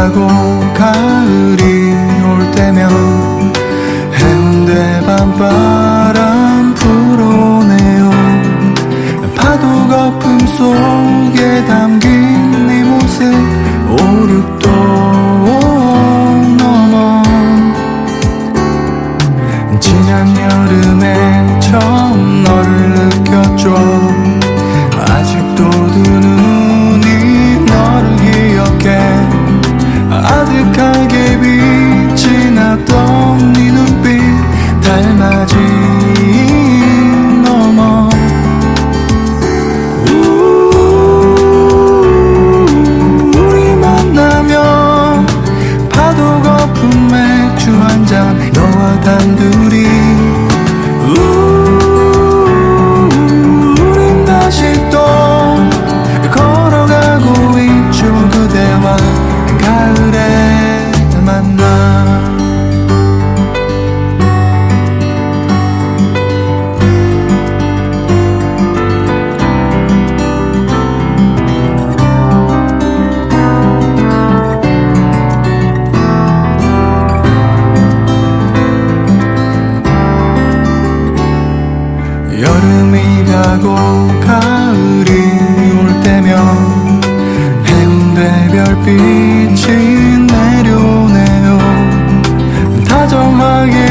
가고 가을이 올 때면 해운대 밤바람 불어오네요. 파도 거품 속에 담긴 네 모습 오륙도 넘어 지난 여름에 처음 너를 느꼈죠. 아직도 두 눈이 너를 기억해. 아득하게 빛이 났던 네 눈빛 닮아지 넘어 우리 만나면 파도 거품 맥주 한 잔 너와 단둘이 우린 다시 또 걸어가고 있죠. 그대와 가을에 만나. 여름이 가고 가을이 올 때면 해운대 별빛이 내려오네요. 다정하게